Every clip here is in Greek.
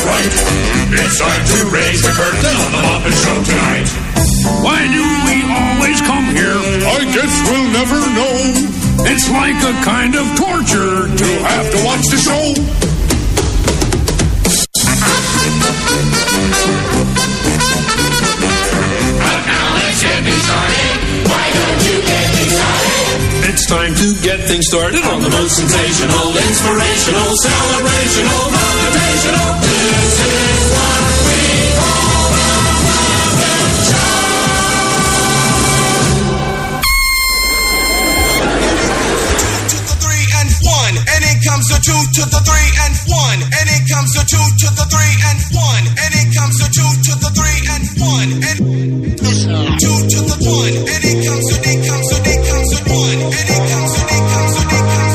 right. It's time to raise the curtain on the Muppet Show tonight. Why do we always come here? I guess we'll never know. It's like a kind of torture To have to watch the show. But now let's get things started. Why don't you get things started? It's time to get things started on the most Sensational, inspirational, celebrational, motivational. This is what we call the Muppet Show. To the 3 and 1, and it comes the 2 to the 3 and 1, and it comes the 2 to the 3 and 1, and it comes the 2 to the 3 and 1, and 2 to the 1, and it comes the 1, and it comes the 1, and it comes the 1.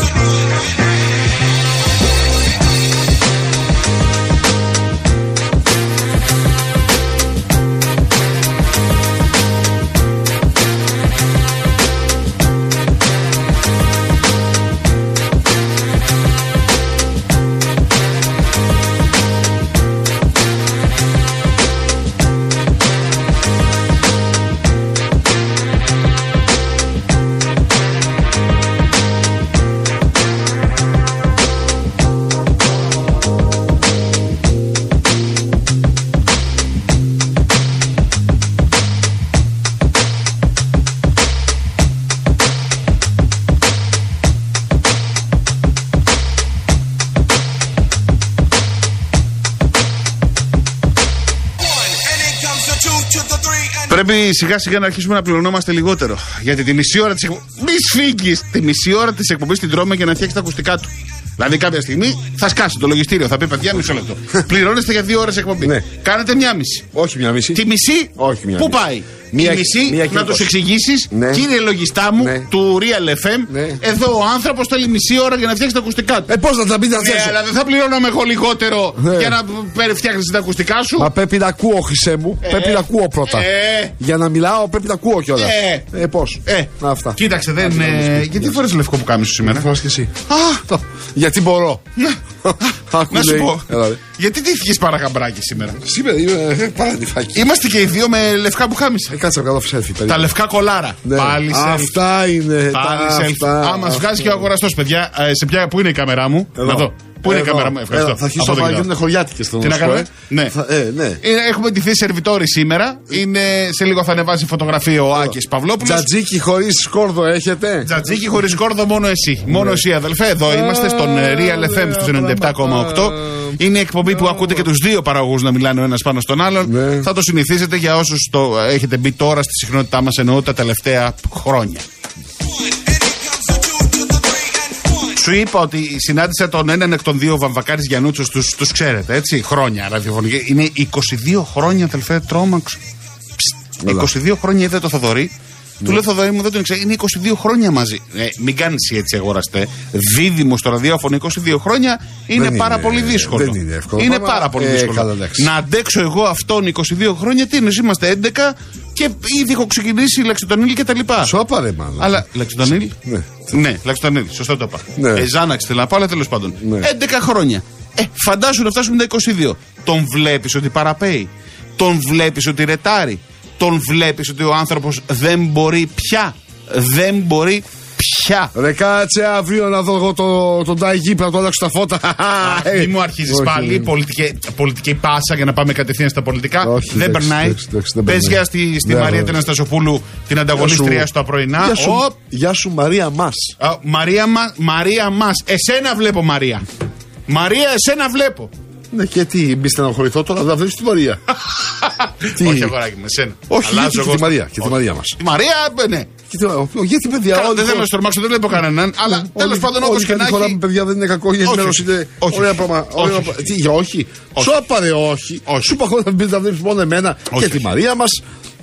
Πρέπει σιγά σιγά να αρχίσουμε να πληρωνόμαστε λιγότερο. Γιατί τη μισή ώρα της εκπομπής. Μη σφίγγεις! Τη μισή ώρα της εκπομπής την τρώμε για να φτιάξει τα ακουστικά του. Δηλαδή κάποια στιγμή θα σκάσει το λογιστήριο, θα πει παιδιά μισό λεπτό. Πληρώνεστε για 2 ώρες εκπομπή. Ναι. Κάνετε μία μισή. Όχι μία μισή. Τη μισή. Όχι μία πού μισή. πάει? Μία, τη μισή μία να τους εξηγήσεις, ναι. Κύριε λογιστά μου, ναι. του Real FM, ναι. Εδώ ο άνθρωπος θέλει μισή ώρα για να φτιάξει τα ακουστικά του. Πώς να τα πείτε Ναι, αλλά δεν θα πληρώναμε εγώ λιγότερο για να φτιάχνεις τα ακουστικά σου. Μα πρέπει να ακούω, Χρυσέ μου. Πρέπει να ακούω πρώτα. Για να μιλάω πρέπει να ακούω κιόλας. Πώς. Αυτά. Κοίταξε, δεν. Γιατί φορές λευκό που κάμισο σήμερα? Φοράς και εσύ. Γιατί μπορώ. Να σου πω. Γιατί τύχηκες παραγαμπράκι σήμερα? Σήμερα είμαι παραντιφάκι. Είμαστε και οι δύο με λευκά που κάμισα. Κάτσε να κάνω selfie. Τα λευκά κολάρα. Πάλι selfie. Αυτά είναι. Πάλι selfie. Μας βγάζει και ο αγοραστός, παιδιά. Πού είναι η κάμερά μου? Να δω. Πού είναι η κάμερα μου? Ευχαριστώ. Θα αρχίσω να γίνουν χωριάτικες. Τι να κάνουμε? Ναι. Έχουμε ντυθεί σερβιτόροι σήμερα. Σε λίγο θα ανεβάσει φωτογραφία ο Άκης Παυλόπουλος. Τζατζίκι χωρίς σκόρδο έχετε? Τζατζίκι χωρίς σκόρδο μόνο εσύ. Μόνο εσύ, αδελφέ. Εδώ είμαστε στον Real FM στους 97,8. Είναι η εκπομπή που ακούτε και τους δύο παραγωγούς να μιλάνε ο ένας πάνω στον άλλον. Θα το συνηθίσετε για όσους το έχετε μπει τώρα στη συχνότητά μας, εννοώ τα τελευταία χρόνια. Σου είπα ότι συνάντησα τον έναν εκ των δύο Βαμβακάρης Γιαννούτσος, τους ξέρετε, έτσι, χρόνια ραδιοφωνική. Είναι 22 χρόνια, αδελφέ, τρόμαξ. 22 χρόνια είδε το Θοδωρή. Του λέω, Θοδωρή μου, δεν τον ξέρω. Είναι 22 χρόνια μαζί. Μην κάνεις έτσι, αγοραστέ. Δίδυμο στο ραδιόφωνο 22 χρόνια είναι πάρα πολύ δύσκολο. Δεν είναι εύκολο. Είναι πάρα πολύ δύσκολο. Να αντέξω εγώ αυτόν 22 χρόνια, τι είναι, είμαστε 11 και ήδη έχω ξεκινήσει Λαξιτονίλ και τα λοιπά. Σώπα ρε μάλλον. Αλλά Λαξιτονίλ. Ναι, Λαξιτονίλ, σωστά το είπα. Ζάναξ θέλω να πω, αλλά τέλος πάντων. 11 χρόνια. Φαντάσου να φτάσουμε τα 22. Τον βλέπεις ότι παραπέει. Τον βλέπεις ότι ρετάρει. Τον βλέπεις ότι ο άνθρωπος δεν μπορεί πια. Δεν μπορεί πια. Ρε κάτσε αύριο να δω εγώ τον Τάι Γήπρα, να το αλλάξω τα φώτα. Μη μου αρχίζεις πάλι πολιτική πάσα για να πάμε κατευθείαν στα πολιτικά. Δεν περνάει. Πες γεια στη Μαρία την Αναστασοπούλου, την ανταγωνίστρια στα πρωινά. Γεια σου Μαρία μας. Μαρία μας. Εσένα βλέπω, Μαρία. Μαρία, εσένα βλέπω. Ναι, και τι, μη στεναχωρηθώ τώρα, δεν βλέπεις τη Μαρία. Όχι, αγοράκι με εσένα. Όχι, και τη Μαρία. Και τη Μαρία μας. Τη Μαρία, ναι. Γιατί παιδιά, δεν θέλω να στορμάξω, δεν βλέπω κανέναν. Αλλά τέλος πάντων, όπως και να έχει. Όλη παιδιά δεν είναι κακό, η ενημέρωση είναι ωραία πράγμα. Τι, όχι. Σου είπα ρε, όχι. Σου είπα εγώ να βλέπεις μόνο εμένα και τη Μαρία μας.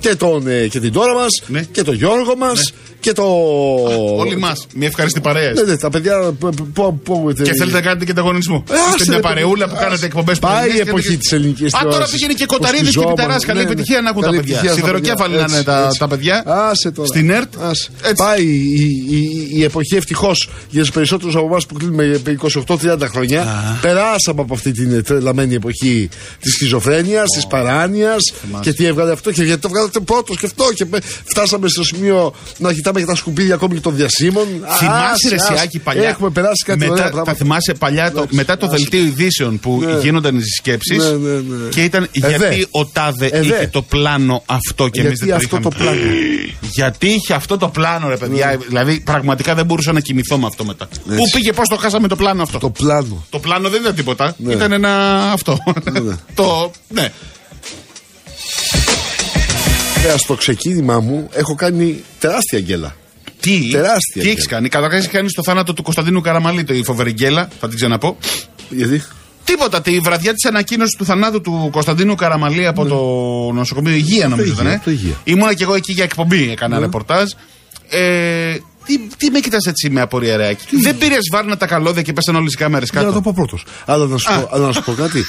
και την Τώρα μας, ναι. και τον Γιώργο μας, ναι. Και το. Όλοι μας. Μια ευχαριστή παρέα. Ναι, τα παιδιά. Και θέλετε να κάνετε και ανταγωνισμό. Είστε μια παρεούλα που κάνετε εκπομπές. Πάει η εποχή της ελληνικής τηλεόρασης. Τώρα πηγαίνει και Κοταρίδης και Πιταράς. Καλή επιτυχία να ακούν τα παιδιά. Σιδεροκέφαλοι να είναι τα παιδιά. Στην ΕΡΤ. Πάει η εποχή, ευτυχώς για τους περισσότερους από εμάς που κλείνουμε 28-30 χρόνια. Περάσαμε από αυτή την τρελαμένη εποχή της σχιζοφρένειας, της παράνοιας. Και τι έβγαλε αυτό και γιατί το βγάλατε πρώτος και αυτό. Και φτάσαμε στο σημείο να κοιτάμε για τα σκουπίδια ακόμη των διασύμων. Θυμάσαι ρε Σιάκη παλιά. Έχουμε περάσει κάτι ωραία πράγματα. Θα θυμάσαι παλιά μετά το δελτίο ειδήσεων που γίνονταν οι συσκέψεις. Και ήταν γιατί ο τάδε είχε το πλάνο αυτό και εμείς δεν το είχαμε. Γιατί είχε αυτό το πλάνο, ρε παιδιά. Δηλαδή πραγματικά δεν μπορούσα να κοιμηθώ με αυτό μετά. Πού πήγε, πώς το χάσαμε το πλάνο αυτό. Το πλάνο δεν ήταν τίποτα. Ήταν ένα αυτό. Ναι. Στο ξεκίνημά μου έχω κάνει τεράστια γκέλα. Τι έχεις κάνει? Καταρχάς έχεις κάνει στο θάνατο του Κωνσταντίνου Καραμαλή η φοβερή γκέλα, θα την ξαναπώ. Γιατί? Τίποτα, τη βραδιά της ανακοίνωσης του θανάτου του Κωνσταντίνου Καραμαλή από το νοσοκομείο Υγεία, νομίζω ήταν. Ήμουνα και εγώ εκεί για εκπομπή, έκανα ρεπορτάζ. Τι με κοιτάς έτσι με απορία, Ρεάκη? Δεν πήρες βάρνα τα καλώδια και πέσαν όλες οι κάμερες κάτω? Για να το πω πρώτος. Αλλά να σου πω κάτι.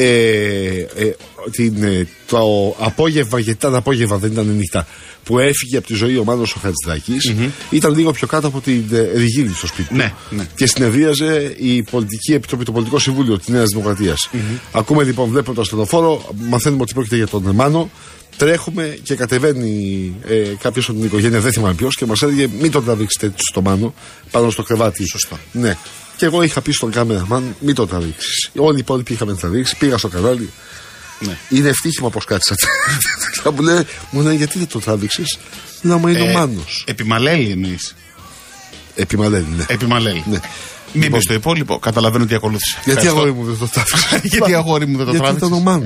Το απόγευμα, γιατί ήταν απόγευμα, δεν ήταν νύχτα, που έφυγε από τη ζωή ο Μάνος ο Χατζηδάκης, ήταν λίγο πιο κάτω από την Ριγίλη στο σπίτι. Ναι. Και συνεδρίαζε η Πολιτική Επιτροπή, το Πολιτικό Συμβούλιο της Νέας Δημοκρατίας. Ακούμε λοιπόν, βλέπουμε το ασθενοφόρο, μαθαίνουμε ότι πρόκειται για τον Μάνο. Τρέχουμε και κατεβαίνει κάποιος από την οικογένεια, δεν θυμάμαι ποιος, και μας έλεγε: μην τον τραβήξετε στο Μάνο πάνω στο κρεβάτι. Σωστά. Ναι. Και εγώ είχα πει στον κάμεραμαν: μην τον τραβήξεις. Όλοι οι υπόλοιποι είχαμε τραβήξει, πήγα στο κανάλι. Ναι. Είναι ευτύχημα πως κάθισατε. Μου λέει: γιατί δεν τον τραβήξεις? Λέω: μα είναι ο Μάνος. Επιμαλέλη εννοείς? Επιμαλέλη, ναι. Επιμαλέλη. Ναι. Μην πεις το υπόλοιπο, καταλαβαίνω τι ακολούθησε. Γιατί αγόρι μου δεν το τράβηξε? Γιατί αγόρι μου δεν το τράβηξε? Γιατί ήταν ο Μάνος.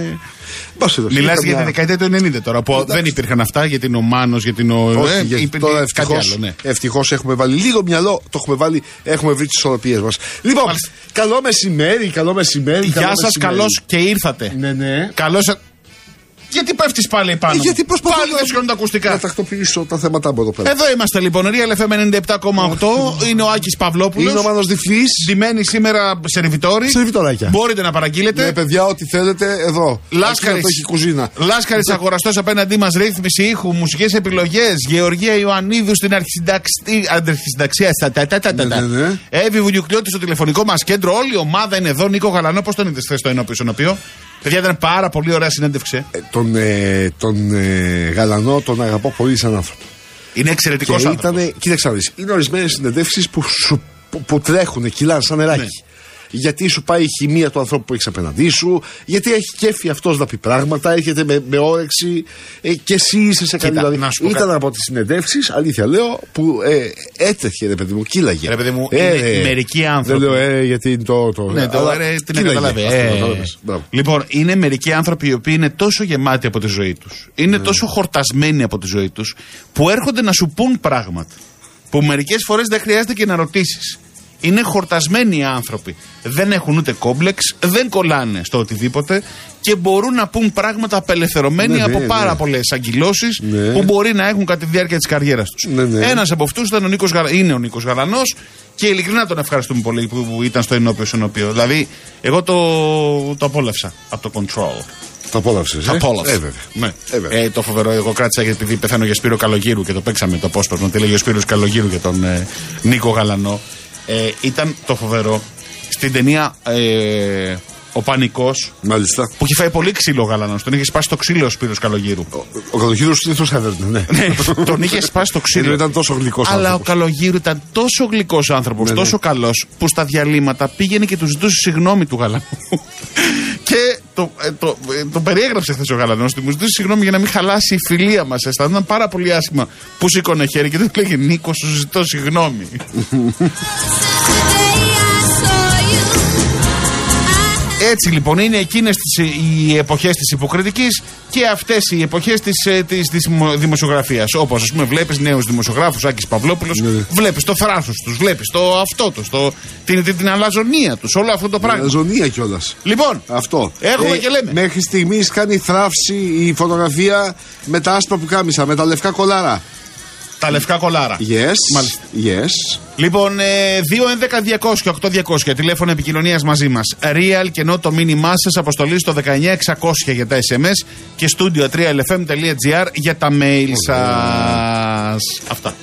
Μιλάς για τη δεκαετία του 90 τώρα, που δεν υπήρχαν αυτά, γιατί είναι ο Μάνος, γιατί είναι ο. Τώρα ευτυχώς έχουμε βάλει λίγο μυαλό, το έχουμε βάλει, έχουμε βρει τις ισορροπίες μας. Λοιπόν, καλό μεσημέρι. Γεια σας, καλώς και ήρθατε. Ναι. Καλώς. Γιατί πέφτεις πάλι επάνω? Γιατί προσπαθώ πάλι δεν σηκώνουν τα ακουστικά. Να τακτοποιήσω τα θέματα μου εδώ πέρα. Εδώ είμαστε λοιπόν, Real FM 97,8. Είναι ο Άκης Παυλόπουλος. Είναι ο Μάνος Διφλής. Ντυμένοι σήμερα σερβιτόροι. Σερβιτοράκια. Μπορείτε να παραγγείλετε. Ναι, παιδιά, ό,τι θέλετε εδώ. Λάσκαρης αγοραστός απέναντί μας, ρύθμιση ήχου, μουσικές επιλογές. Γεωργία Ιωαννίδου στην αρχισυνταξία. Εύη Βουνιουκλιώτη στο τηλεφωνικό μας κέντρο. Όλη η ομάδα είναι εδώ. Νίκο Γαλανό, πώς τον είδες χθες στο ενώπιο? Παιδιά, ήταν πάρα πολύ ωραία συνέντευξη. Τον Γαλανό τον αγαπώ πολύ σαν άνθρωπο. Είναι εξαιρετικός άνθρωπος. Κοίταξε να δεις, είναι ορισμένες συνεντεύξεις που τρέχουν, κυλάνε σαν νεράκι. Ναι. Γιατί σου πάει η χημεία του ανθρώπου που έχεις απέναντί σου, γιατί έχει κέφι αυτός να πει πράγματα, έρχεται με όρεξη και εσύ είσαι σε καλή. Δηλαδή, ήταν από τις συνεντεύξεις, αλήθεια λέω, που έτρεχε, ρε παιδί μου, κύλαγε. Ρε παιδί μου, μερικοί άνθρωποι. Δεν λέω γιατί το. Ναι, την καταλαβαίνω. Λοιπόν, είναι μερικοί άνθρωποι οι οποίοι είναι τόσο γεμάτοι από τη ζωή τους, είναι τόσο χορτασμένοι από τη ζωή τους, που έρχονται να σου πούν πράγματα που μερικές φορές δεν χρειάζεται και να ρωτήσεις. Είναι χορτασμένοι οι άνθρωποι. Δεν έχουν ούτε κόμπλεξ, δεν κολλάνε στο οτιδήποτε και μπορούν να πούν πράγματα απελευθερωμένοι από πάρα πολλές αγκυλώσεις που μπορεί να έχουν κατά τη διάρκεια της καριέρας τους. Ένας από αυτούς είναι ο Νίκος Γαλανός και ειλικρινά τον ευχαριστούμε πολύ που ήταν στο ενώπιο. Δηλαδή, εγώ το απόλαυσα από το Control. Το απόλαυσες. Το φοβερό, εγώ κράτησα γιατί επειδή πεθαίνω για Σπύρο Καλογύρου και το παίξαμε το απόσπασμα. Τι λέγει ο Σπύρος Καλογύρου για τον Νίκο Γαλανό. Ήταν το φοβερό στην ταινία Ο Πανικός. Μάλιστα. Που είχε φάει πολύ ξύλο ο Γαλανός. Τον είχε σπάσει το ξύλο ο Σπύρος Καλογύρου. Ο Καλογύρου συνήθως έδερνε, ναι. Τον είχε σπάσει το ξύλο. Ήταν τόσο γλυκός άνθρωπος. Αλλά ο Καλογύρου ήταν τόσο γλυκός άνθρωπος, τόσο καλός, που στα διαλύματα πήγαινε και του ζητούσε συγγνώμη του Γαλανού. Και το περιέγραψε χθες ο Γαλανός. Του μου ζητούσε συγγνώμη για να μην χαλάσει η φιλία μας. Αισθανόταν πάρα πολύ άσχημα που σήκωνε χέρι και του λέγε: Νίκο, σου ζητώ Έτσι λοιπόν είναι εκείνες οι εποχές της υποκριτικής και αυτές οι εποχές της δημοσιογραφίας. Όπως ας πούμε βλέπεις νέους δημοσιογράφους, Άκης Παυλόπουλος, βλέπεις το θράσος τους, βλέπεις το αυτό τους, την αλαζονία τους, όλο αυτό το πράγμα. Αλαζονία κιόλας. Λοιπόν, αυτό. Έχουμε και λέμε. Μέχρι στιγμής κάνει θράψη η φωτογραφία με τα άσπρα που κάμισα, με τα λευκά κολάρα. Τα λευκά κολάρα. Yes. Μάλιστα. Yes. Λοιπόν, 2-11-200-8-200 τηλέφωνο επικοινωνίας μαζί μας. Real και ενώ το μήνυμά σας αποστολή στο 19600 για τα SMS και studio3lfm.gr για τα mail σας. Αυτά.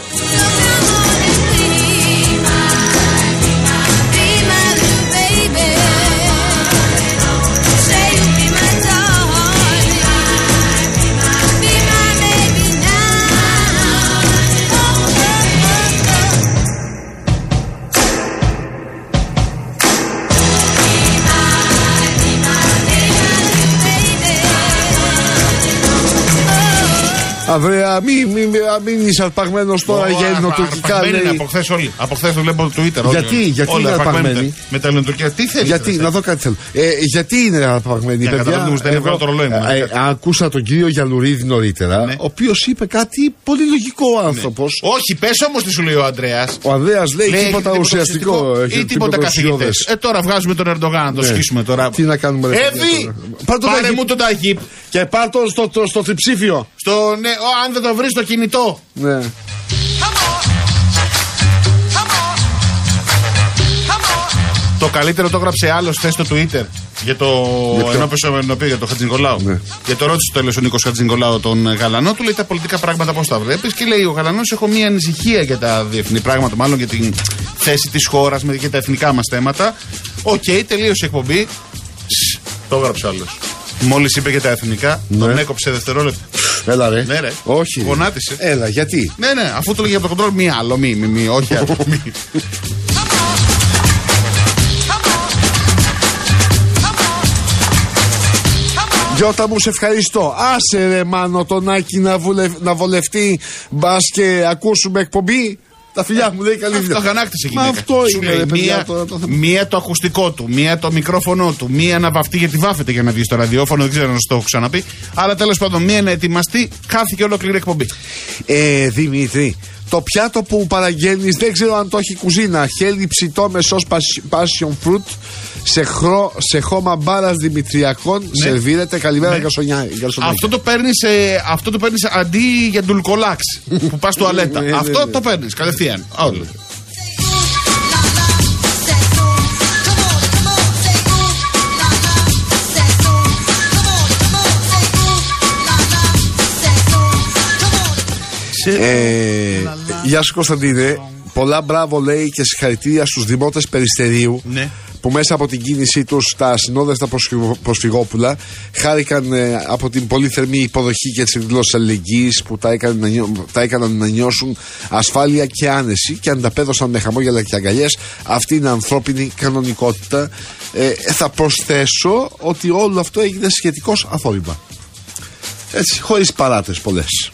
Αβρέα, μην είσαι αρπαγμένος τώρα για ελληνοτουρκικά. Είναι από χθες όλοι. Από χθες το βλέπω το Twitter. Γιατί είναι αρπαγμένοι. Με τα ελληνοτουρκικά. Τι θέλει. Γιατί, να δω κάτι θέλω. Γιατί είναι αρπαγμένοι, παιδιά. Ακούσα τον κύριο Γιαλουρίδη νωρίτερα, ο οποίος είπε κάτι πολύ λογικό άνθρωπος. Όχι, πες όμως τι σου λέει ο Ανδρέας. Ο Ανδρέας λέει τίποτα ουσιαστικό. Ή τίποτα καθηγητές. Τώρα βγάζουμε τον Ερντογάν να το σχίσουμε τώρα. Τι να κάνουμε, ρε. Πάρε μου τον Ταγίπ. Και πάρ' το στο τριψήφιο. Ναι, αν δεν το βρεις στο κινητό. Ναι. Το καλύτερο το έγραψε άλλος χθες στο Twitter για το ενώπιον για το Χατζηνικολάου. Ναι. Και το ρώτησε το τέλος ο Νίκος Χατζηνικολάου τον Γαλανό, του λέει τα πολιτικά πράγματα πώς τα βλέπεις. Και λέει ο Γαλανός: έχω μία ανησυχία για τα διεθνή πράγματα, μάλλον για την θέση της χώρας και τα εθνικά μας θέματα. Οκ, τελείωσε η εκπομπή. Το έγραψε άλλος. Μόλις είπε για τα εθνικά, τον έκοψε δευτερόλεπτα. Έλα ρε. Ναι, ρε. Όχι. Γονάτισε. Έλα, γιατί. Ναι, αφού του λέγε από το κοντρόλ, μη άλλο, όχι άλλο. Γιώτα μου, σε ευχαριστώ. Άσε ρε Μάνο τον Άκη να βολευτεί. Μπας και ακούσουμε εκπομπή. Τα φιλιά μου, λέει καλή δουλειά. Αυτό αγανάκτησε γυναίκα. Αυτό είναι, ρε παιδιά. Μία το ακουστικό του, μία το μικρόφωνο του, μία να βαφτεί γιατί βάφεται για να βγει στο ραδιόφωνο. Δεν ξέρω αν το έχω ξαναπεί. Αλλά τέλος πάντων, μία να ετοιμαστεί, χάθηκε ολόκληρη εκπομπή. Δημήτρη, το πιάτο που παραγγέλνεις δεν ξέρω αν το έχει κουζίνα. Χέλι ψητό με σως passion fruit σε χώμα μπάρας δημητριακών. Ναι. Σερβίρεται. Καλημέρα, γκαρσονάκι. Αυτό το παίρνεις αντί για ντουλκολάξ που πας τουαλέτα. Αυτό το παίρνεις κατευθείαν. Όλο. Γεια σου Κωνσταντίνε. Πολλά μπράβο λέει και συγχαρητήρια στους δημότες Περιστερίου, ναι, που μέσα από την κίνησή τους τα ασυνόδευτα προσφυγόπουλα χάρηκαν από την πολύ θερμή υποδοχή και τις εκδηλώσεις αλληλεγγύης που τα έκαναν να νιώσουν ασφάλεια και άνεση και ανταπέδωσαν με χαμόγελα και αγκαλιές. Αυτή είναι ανθρώπινη κανονικότητα. Θα προσθέσω ότι όλο αυτό έγινε σχετικώς αθόρυβα. Έτσι, χωρίς παράτες πολλές.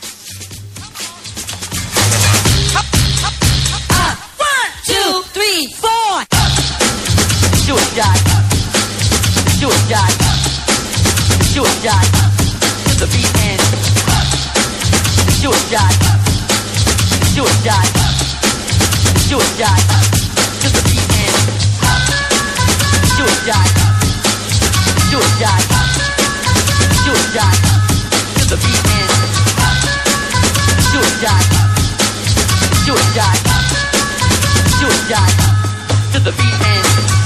Do it, Dad. Do it, Dad. Do it, Dad. To the beat and do it, Dad. Do it, Dad. Do it, Dad. To the beat and do it, Dad. Do it, Dad. Do it, Dad. To the beat and do it, Dad. Do it, Dad. Do it, Dad. To the beat and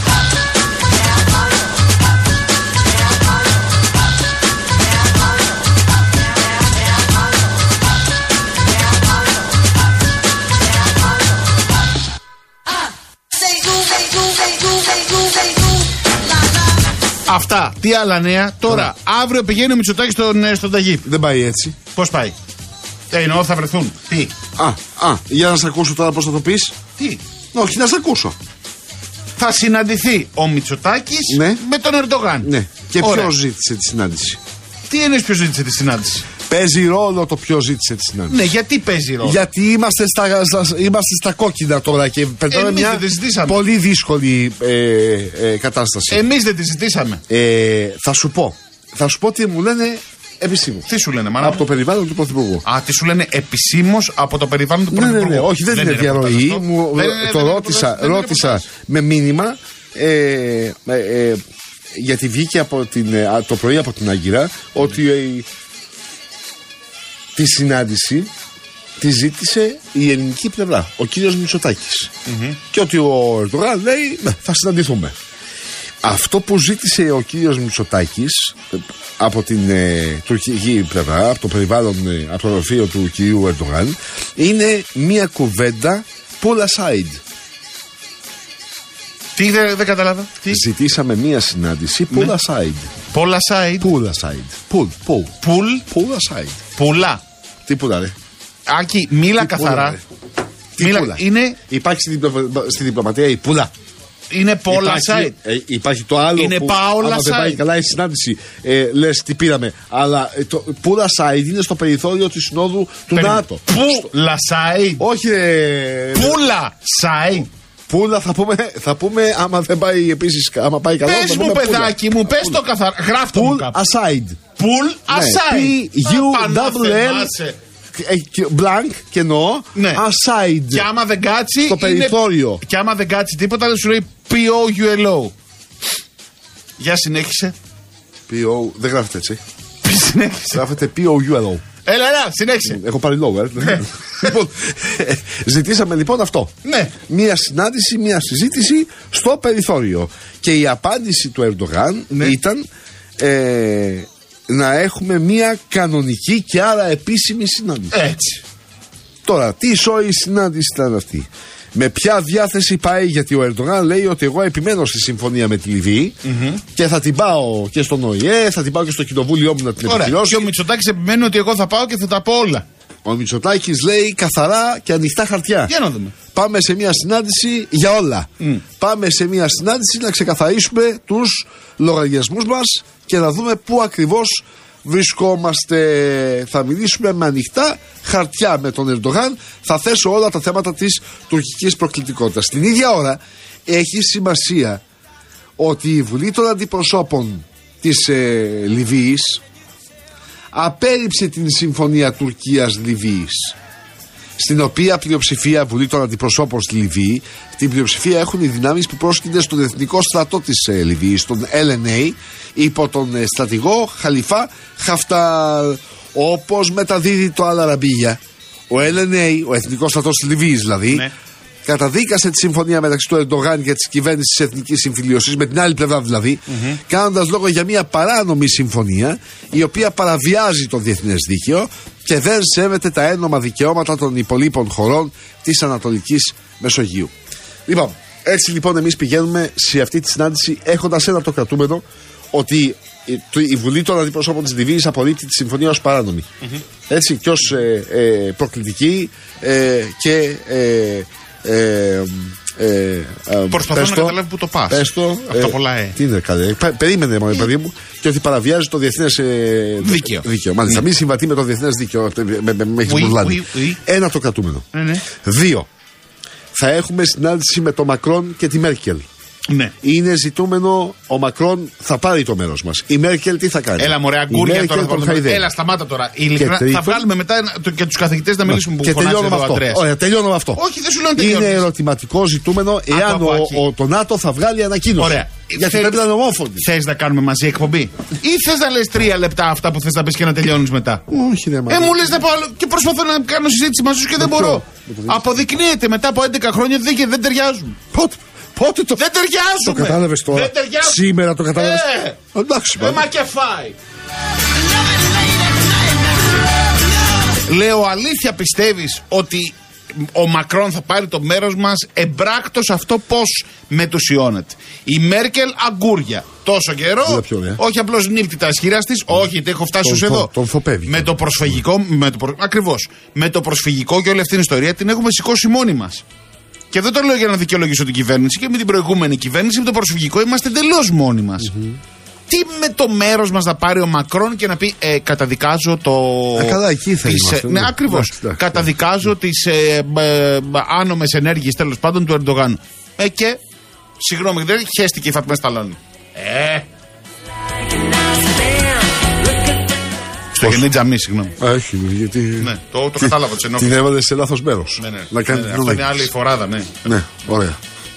αυτά. Τι άλλα νέα. Τώρα, αύριο πηγαίνει ο Μητσοτάκης στον Ταγίπ. Δεν πάει έτσι. Πώς πάει? Εννοώ θα βρεθούν. Τι? Για να σε ακούσω τώρα πώς θα το πεις. Τι? Όχι, να σε ακούσω. Θα συναντηθεί ο Μητσοτάκης με τον Ερντογάν. Ναι. Και ποιος ζήτησε τη συνάντηση? Τι εννοείς ποιος ζήτησε τη συνάντηση? Παίζει ρόλο το ποιο ζήτησε τη συνάντηση. Ναι, γιατί παίζει ρόλο? Γιατί είμαστε στα κόκκινα τώρα και περνάμε μια πολύ δύσκολη κατάσταση. Εμείς δεν τη ζητήσαμε. Θα σου πω τι μου λένε επισήμως. Τι σου λένε, μάνα? Από το περιβάλλον του Πρωθυπουργού. Α, τι σου λένε επισήμως από το περιβάλλον του Πρωθυπουργού? Ναι, όχι, δεν είναι διαρροή. Το ρώτησα με μήνυμα. Γιατί βγήκε το πρωί από την Άγκυρα ότι τη συνάντηση τη ζήτησε η ελληνική πλευρά, ο κύριος Μητσοτάκης. Και ότι ο Ερντογάν λέει θα συναντηθούμε. Αυτό που ζήτησε ο κύριος Μητσοτάκης από την τουρκική πλευρά, από το περιβάλλον, από το γραφείο του κυρίου Ερντογάν, είναι μια κουβέντα pull aside. Τι δεν κατάλαβα. Ζητήσαμε μία συνάντηση pull aside. Pull aside. Pull aside. Pull aside. Πουλά. Τι πουλά, ρε? Άκη, μίλα καθαρά. Υπάρχει στη διπλωματία η πουλά. Είναι Paul aside. Υπάρχει το άλλο είναι που άμα δεν πάει καλά η συνάντηση, λες τι πήραμε. Αλλά το pull aside είναι στο περιθώριο της συνόδου του ΝΑΤΟ. Pull aside. Όχι, Pull aside. Πούλα θα πούμε άμα δεν πάει επίσης, άμα πάει καλά. Πες μου παιδάκι μου, πες το καθαρά. Γράφτο μου κάπου. Aside. Pull aside. P-U-L-L blank και εννοώ. Aside. Και άμα δεν κάτσει. Στο περιθώριο. Και άμα δεν κάτσει τίποτα δεν σου λέει P-O-U-L-O. Για συνέχισε. P-O, δεν γράφεται έτσι. Συνέχισε. Γράφεται P-O-U-L-O. Έλα, συνέχισε. Έχω πάρει λόγο, Λοιπόν, ζητήσαμε λοιπόν αυτό. Ναι. Μία συνάντηση, μία συζήτηση στο περιθώριο. Και η απάντηση του Ερντογάν ήταν να έχουμε μία κανονική και άρα επίσημη συνάντηση. Έτσι. Τώρα, τι σόη συνάντηση ήταν αυτή? Με ποια διάθεση πάει? Γιατί ο Ερντογάν λέει ότι εγώ επιμένω στη συμφωνία με τη Λιβύη και θα την πάω και στον ΟΗΕ, θα την πάω και στο κοινοβούλιο μου να την επιβιώσω. Και ο Μητσοτάκης επιμένει ότι εγώ θα πάω και θα τα πω όλα. Ο Μητσοτάκης λέει καθαρά και ανοιχτά χαρτιά. Για να δούμε. Πάμε σε μια συνάντηση για όλα. Πάμε σε μια συνάντηση να ξεκαθαρίσουμε τους λογαριασμούς μας και να δούμε πού ακριβώς βρισκόμαστε. Θα μιλήσουμε με ανοιχτά χαρτιά με τον Ερντογάν. Θα θέσω όλα τα θέματα της τουρκικής προκλητικότητας. Την ίδια ώρα έχει σημασία ότι η Βουλή των Αντιπροσώπων της Λιβύης απέρριψε την συμφωνία Τουρκίας-Λιβύης, στην οποία πλειοψηφία, Βουλή των Αντιπροσώπων στη Λιβύη, την πλειοψηφία έχουν οι δυνάμεις που πρόσκυνται στον Εθνικό Στρατό της Λιβύης, τον LNA, υπό τον στρατηγό Χαλιφά Χαφτάρ. Όπως μεταδίδει το Αλ-Αραβίγια, ο LNA, ο Εθνικός Στρατός της Λιβύης δηλαδή, καταδίκασε τη συμφωνία μεταξύ του Ερντογάν και της κυβέρνησης της Εθνικής Συμφιλίωσης, με την άλλη πλευρά δηλαδή, κάνοντας λόγο για μια παράνομη συμφωνία, η οποία παραβιάζει το διεθνές δίκαιο και δεν σέβεται τα ένομα δικαιώματα των υπολείπων χωρών της Ανατολικής Μεσογείου. Λοιπόν, έτσι λοιπόν εμείς πηγαίνουμε σε αυτή τη συνάντηση έχοντας ένα το κρατούμενο, ότι η Βουλή των Αντιπροσώπων της Λιβύης απορρίπτει τη συμφωνία ως παράνομη. Έτσι, και ως προκλητική και προσπαθώ να καταλάβω που το πας. Πες το. Αυτό πολλά Τι είναι καλέ. Περίμενε μόνο παιδί μου. Και ότι παραβιάζει το διεθνές δίκαιο. Μάλιστα, μη συμβατεί με το διεθνές δίκαιο. Με έχεις μπουρλάνει. Ένα το κρατούμενο. 2. Θα έχουμε συνάντηση με τον Μακρόν και τη Μέρκελ. Ναι. Είναι ζητούμενο, ο Μακρόν θα πάρει το μέρος μας. Η Μέρκελ τι θα κάνει? Έλα μωρέ, αγκούρια τώρα. Έλα, σταμάτα τώρα. Θα βγάλουμε μετά και τους καθηγητές να μιλήσουμε που φωνάζει εδώ ο Αντρέας. Ωραία, τελειώνω με αυτό. Όχι, δεν σου λέω να τελειώνεις. Είναι ερωτηματικό ζητούμενο εάν το ΝΑΤΟ θα βγάλει ανακοίνωση. Ωραία. Γιατί πρέπει να είναι ομόφωνοι. Θες να κάνουμε μαζί εκπομπή? Ή θες να λες 3 λεπτά αυτά που θες να πεις και να τελειώνεις μετά? Όχι, δεν μου λες να πω άλλο και προσπαθώ να κάνω συζήτηση μαζί σου και δεν μπορώ. Αποδεικνύεται μετά από 11 χρόνια ότι δεν ταιριάζουν. Πότε το. Δεν ταιριάζουμε. Το κατάλαβες τώρα? Σήμερα το κατάλαβες? Εντάξει, μα και φάει. Λέω, αλήθεια πιστεύεις ότι ο Μακρόν θα πάρει το μέρος μας? Εμπράκτος αυτό πώς μετουσιώνεται. Η Μέρκελ αγκούρια. Τόσο καιρό. Όχι απλώς νύπτει τα ισχυρά της. Όχι, έχω φτάσει ως εδώ. Τον φοπεύει. Με το προσφυγικό. Ακριβώς. Με το προσφυγικό και όλη αυτή την ιστορία την έχουμε σηκώσει μόνοι μας. Και δεν το λέω για να δικαιολογήσω την κυβέρνηση, και με την προηγούμενη κυβέρνηση, με το προσφυγικό είμαστε εντελώς μόνοι μας. Τι με το μέρος μας θα πάρει ο Μακρόν και να πει καταδικάζω το. Καλά, εκεί θα είμαστε. Ναι, ακριβώς. Καταδικάζω τις άνομες ενέργειες τέλος πάντων του Ερντογάν. Και. Συγγνώμη, δεν χέστηκε η Φατμέ Σταλόνι. Στο Γενή Τζαμί, συγγνώμη. Όχι, γιατί. Ναι, το κατάλαβα τη ενόχληση. Την έβαλε σε λάθος μέρος. Ναι, ναι. Να κάνει ναι, αυτό είναι άλλη φοράδα, ναι. Ναι, ωραία.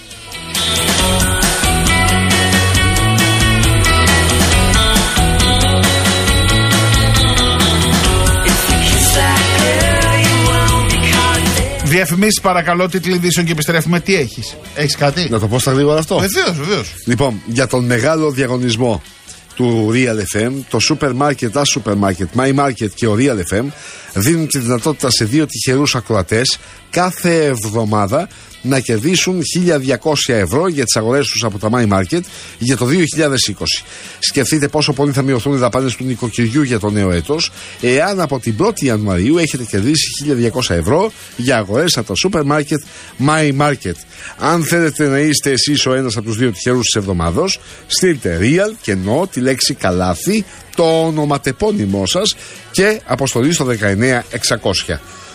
Διαφημίσεις παρακαλώ, τίτλοι ειδήσεων και επιστρέφουμε. Τι έχεις? Έχεις κάτι? Να το πω στα γρήγορα αυτό. Βεβαίως. Λοιπόν, για τον μεγάλο διαγωνισμό του Real FM, το Supermarket, Supermarket, My Market και ο Real FM δίνουν τη δυνατότητα σε 2 τυχερούς ακροατές κάθε εβδομάδα να κερδίσουν 1.200 ευρώ για τις αγορές τους από τα My Market για το 2020. Σκεφτείτε πόσο πολύ θα μειωθούν οι δαπάνες του νοικοκυριού για το νέο έτος, εάν από την 1η Ιανουαρίου έχετε κερδίσει 1.200 ευρώ για αγορές από τα Supermarket My Market. Αν θέλετε να είστε εσείς ο ένας από τους 2 τυχερούς της εβδομάδος, στείλτε Real και no τη λέξη καλάθι, το ονοματεπώνυμό σας και αποστολή στο 19600.